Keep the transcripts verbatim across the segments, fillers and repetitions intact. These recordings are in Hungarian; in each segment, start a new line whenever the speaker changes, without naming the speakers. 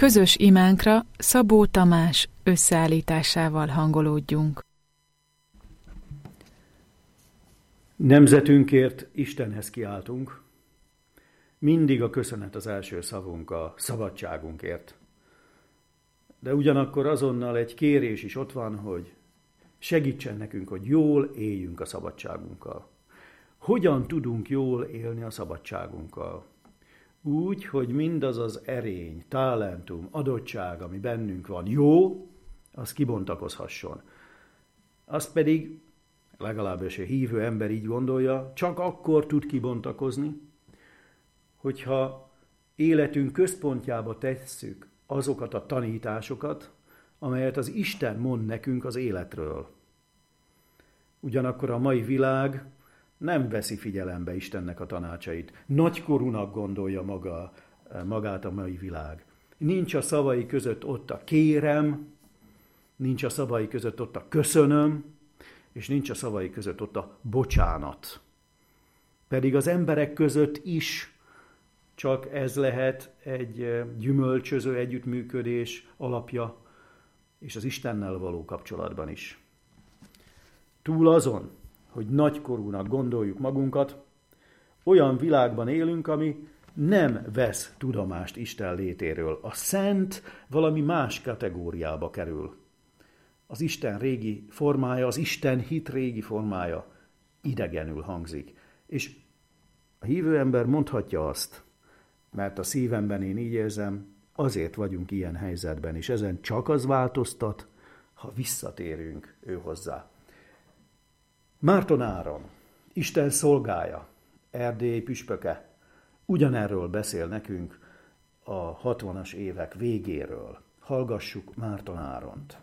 Közös imánkra Szabó Tamás összeállításával hangolódjunk.
Nemzetünkért Istenhez kiáltunk. Mindig a köszönet az első szavunk a szabadságunkért. De ugyanakkor azonnal egy kérés is ott van, hogy segítsen nekünk, hogy jól éljünk a szabadságunkkal. Hogyan tudunk jól élni a szabadságunkkal? Úgy, hogy mindaz az erény, talentum, adottság, ami bennünk van, jó, az kibontakozhasson. Azt pedig, legalábbis a hívő ember így gondolja, csak akkor tud kibontakozni, hogyha életünk központjába tesszük azokat a tanításokat, amelyet az Isten mond nekünk az életről. Ugyanakkor a mai világ nem veszi figyelembe Istennek a tanácsait. Nagykorúnak gondolja maga, magát a mai világ. Nincs a szavai között ott a kérem, nincs a szavai között ott a köszönöm, és nincs a szavai között ott a bocsánat. Pedig az emberek között is csak ez lehet egy gyümölcsöző együttműködés alapja, és az Istennel való kapcsolatban is. Túl azon, hogy nagykorúnak gondoljuk magunkat, olyan világban élünk, ami nem vesz tudomást Isten létéről. A szent valami más kategóriába kerül. Az Isten régi formája, az Isten hit régi formája idegenül hangzik. És a hívő ember mondhatja azt, mert a szívemben én így érzem, azért vagyunk ilyen helyzetben, és ezen csak az változtat, ha visszatérünk ő hozzá. Márton Áron, Isten szolgája, Erdély püspöke, ugyanerről beszél nekünk a hatvanas évek végéről. Hallgassuk Márton Áront.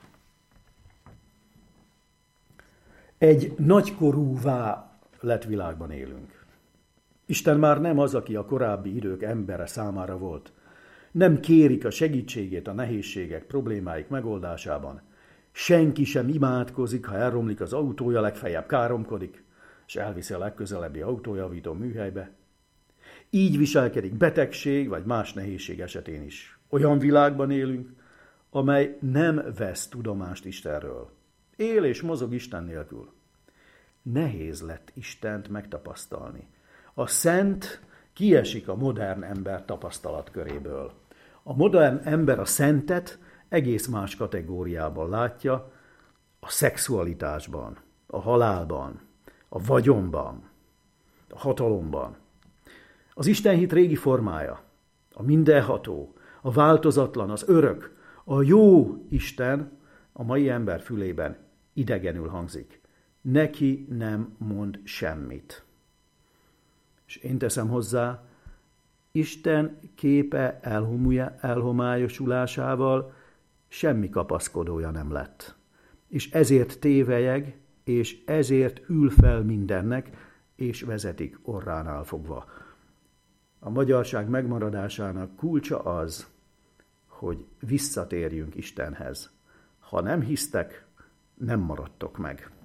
Egy nagykorúvá lett világban élünk. Isten már nem az, aki a korábbi idők embere számára volt. Nem kérik a segítségét a nehézségek, problémáik megoldásában. Senki sem imádkozik, ha elromlik az autója, legfeljebb káromkodik, és elviszi a legközelebbi autójavító műhelybe. Így viselkedik betegség vagy más nehézség esetén is. Olyan világban élünk, amely nem vesz tudomást Istenről. Él és mozog Isten nélkül. Nehéz lett Istent megtapasztalni. A szent kiesik a modern ember tapasztalatköréből. A modern ember a szentet egész más kategóriában látja, a szexualitásban, a halálban, a vagyonban, a hatalomban. Az istenhit régi formája, a mindenható, a változatlan, az örök, a jó Isten a mai ember fülében idegenül hangzik. Neki nem mond semmit. És én teszem hozzá, Isten képe elhomályosulásával semmi kapaszkodója nem lett. És ezért tévelyeg, és ezért ül fel mindennek, és vezetik orránál fogva. A magyarság megmaradásának kulcsa az, hogy visszatérjünk Istenhez. Ha nem hisztek, nem maradtok meg.